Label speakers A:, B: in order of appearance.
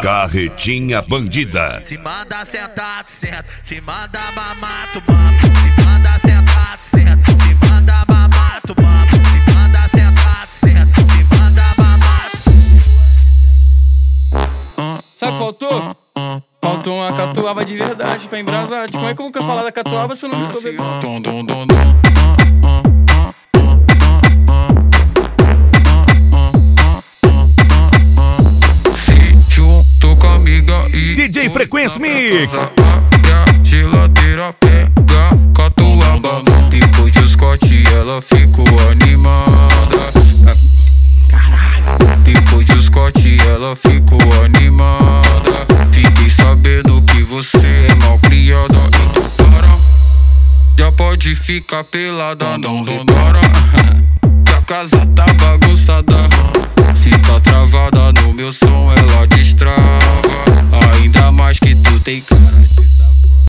A: Carretinha Bandida.
B: Se manda sentar, tu senta. Se manda mamar, tu mama. Se manda sentar, tu senta. Se manda mamar, tu mama. Se manda sentar, tu senta. Se manda mamar.
C: Sabe o que faltou? Faltou uma catuaba de verdade pra embrasar. Como é que eu vou falar da catuaba se eu não tô bebendo?
A: DJ Frequência Mix.
D: A geladeira pega catuaba. Depois de Scott ela ficou animada. Caralho. Depois de Scott ela ficou animada. Fiquei sabendo que você é mal criada. Então para, já pode ficar pelada. Não repara que a casa tá bagunçada. Se tá travada no meu som ela destrava. Ainda mais que tu tem cara